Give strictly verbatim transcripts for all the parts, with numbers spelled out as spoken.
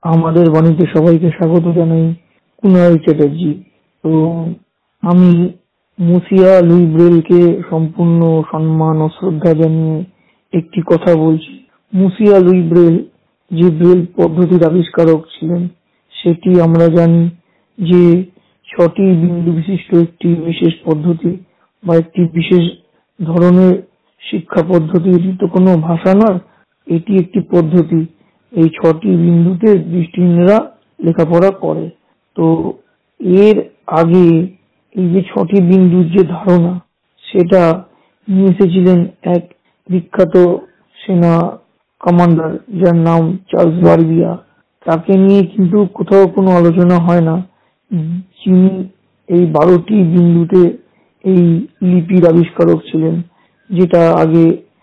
আমাদের বাণীতে সবাইকে স্বাগত জানাই। কুনাল চ্যাটার্জি। তো আমি মুসিয়া লুই ব্রেলকে সম্পূর্ণ সম্মান ও শ্রদ্ধা জানিয়ে একটি কথা বলছি। মুসিয়া লুই ব্রেল যে ব্রেল পদ্ধতির আবিষ্কারক ছিলেন, সেটি আমরা জানি যে ছটি বিন্দু বিশিষ্ট একটি বিশেষ পদ্ধতি বা একটি বিশেষ ধরনের শিক্ষা পদ্ধতি। এটি তো কোনো ভাষা নয়, এটি একটি পদ্ধতি। এই ছটি বিন্দুতে দৃষ্টিহীনরা লেখাপড়া করে। তো এর আগে এই যে ছটি বিন্দুর যে ধারণা, সেটা নিয়ে এসেছিলেন এক বিখ্যাত সেনা কমান্ডার, যার নাম চার্লস বারবিয়া। তাকে নিয়ে কিন্তু কোথাও কোনো আলোচনা হয় না, যিনি এই বারোটি বিন্দুতে এই লিপির আবিষ্কারক ছিলেন, যেটা আগে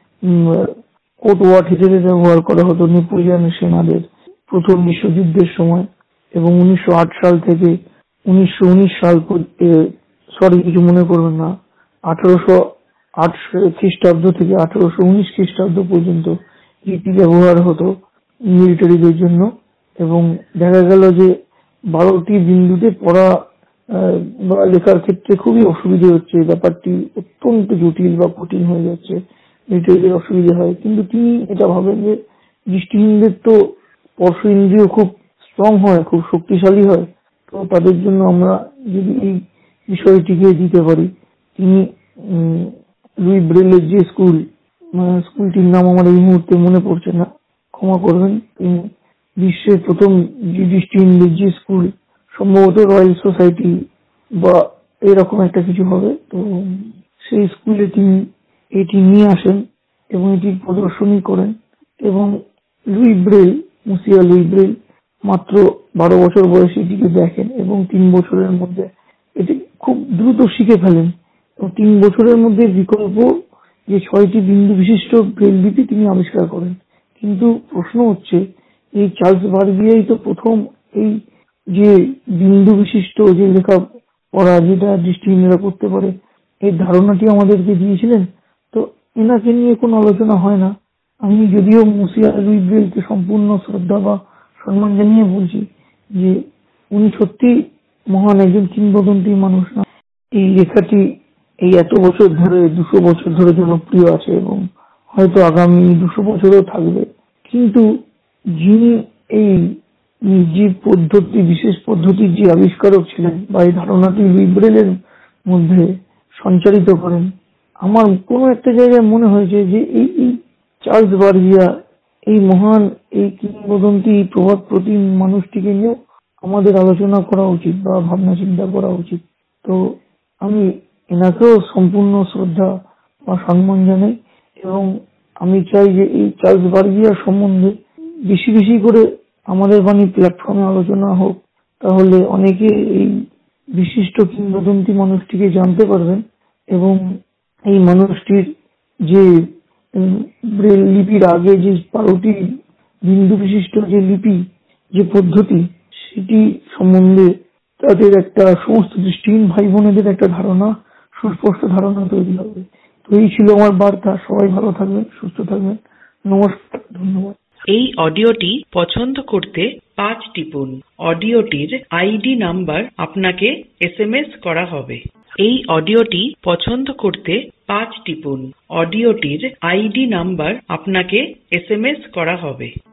কোড ওয়ার্ড হিসেবে ব্যবহার করা হতো নেপোলিয়নের সেনাদের প্রথম বিশ্বযুদ্ধের সময়। এবং উনিশশো আট সাল থেকে উনিশশো উনিশ সাল সরি কিছু মনে করবেন না, আঠারোশো আট খ্রিস্টাব্দ থেকে আঠারোশো উনিশ খ্রিস্টাব্দ পর্যন্ত এটি ব্যবহার হতো মিলিটারিদের জন্য। এবং দেখা গেল যে বারোটি বিন্দুতে পড়া বা লেখার ক্ষেত্রে খুবই অসুবিধে হচ্ছে, ব্যাপারটি অত্যন্ত জটিল বা কঠিন হয়ে যাচ্ছে, মিলিটারিদের অসুবিধা হয়। কিন্তু তিনি এটা ভাবেন যে দৃষ্টিহীনদের তো স্পর্শ ইন্দ্রিয় খুব স্ট্রং হয়, খুব শক্তিশালী হয়, তো তাদের জন্য আমরা যদি এই বিষয়টিকে দিতে পারি। তিনি লুই ব্রেলের যে স্কুল, স্কুলটির নাম আমার এই মুহূর্তে মনে পড়ছে না, ক্ষমা করবেন, তিনি বিশ্বের প্রথম দৃষ্টিহীনদের যে স্কুল, সম্ভবত রয়্যাল সোসাইটি বা এরকম একটা কিছু হবে, তো সেই স্কুলে তিনি এটি নিয়ে আসেন এবং এটি প্রদর্শনী করেন। এবং Louis Braille, monsieur Louis Braille মাত্র বারো বছর বয়সে এটিকে দেখেন এবং তিন বছরের মধ্যে এটি খুব দ্রুত শিখে ফেলেন। এবং তিন বছরের মধ্যে বিকল্প যে ছয়টি বিন্দু বিশিষ্ট ব্রেল লিপি তিনি আবিষ্কার করেন। কিন্তু প্রশ্ন হচ্ছে, এই চার্লস বারবিয়াই তো প্রথম এই যে বিন্দু বিশিষ্ট যে লেখা পড়া, যেটা দৃষ্টিহীনরা করতে পারে, এই ধারণাটি আমাদেরকে দিয়েছিলেন। তো এনাকে নিয়ে কোনো আলোচনা হয় না। আমি যদিও মুসিয়া লুই ব্রেলকে সম্পূর্ণ শ্রদ্ধা বা সম্মান জানিয়ে বলছি যে উনি সত্যি মহান একজন কিংবদন্তি মানুষ না। এই লেখাটি এই এত বছর ধরে, দুশো বছর ধরে জনপ্রিয় আছে এবং হয়তো আগামী দুশো বছরও থাকবে। কিন্তু যিনি এই যে পদ্ধতি, বিশেষ পদ্ধতির যে আবিষ্কারক ছিলেন বা এই ধারণাটি লুই ব্রেলের মধ্যে সঞ্চারিত করেন, আমার কোনো একটা জায়গায় মনে হয়েছে যে এই চার্লস বারবিয়া, এই মহান, এই কিংবদন্তি প্রভাব প্রতি মানুষটিকে নিয়েও আমাদের আলোচনা করা উচিত বা ভাবনা চিন্তা করা উচিত। তো আমি এনাকেও সম্পূর্ণ শ্রদ্ধা বা সম্মান জানাই এবং আমি চাই যে এই চার্লস বারবিয়া সম্বন্ধে বেশি বেশি করে আমাদের বাণী প্ল্যাটফর্মে আলোচনা হোক, তাহলে অনেকে এই বিশিষ্ট কিংবদন্তি মানুষটিকে জানতে পারবেন এবং এই মানুষটির যে ব্রেল লিপির আগে যে বারোটি বিন্দু বিশিষ্ট যে লিপি, যে পদ্ধতি, সেটি সম্বন্ধে তাদের একটা, সমস্ত দৃষ্টিহীন ভাই বোনেদের একটা ধারণা, সুস্পষ্ট ধারণা তৈরি হবে। তো এই ছিল আমার বার্তা। সবাই ভালো থাকবেন, সুস্থ থাকবেন। নমস্কার, ধন্যবাদ। এই অডিওটি পছন্দ করতে পাঁচ টিপুন। অডিওটির আইডি নাম্বার আপনাকে এস এম এস করা হবে। এই অডিওটি পছন্দ করতে পাঁচ টিপুন। অডিওটির আইডি নাম্বার আপনাকে এস এম এস করা হবে।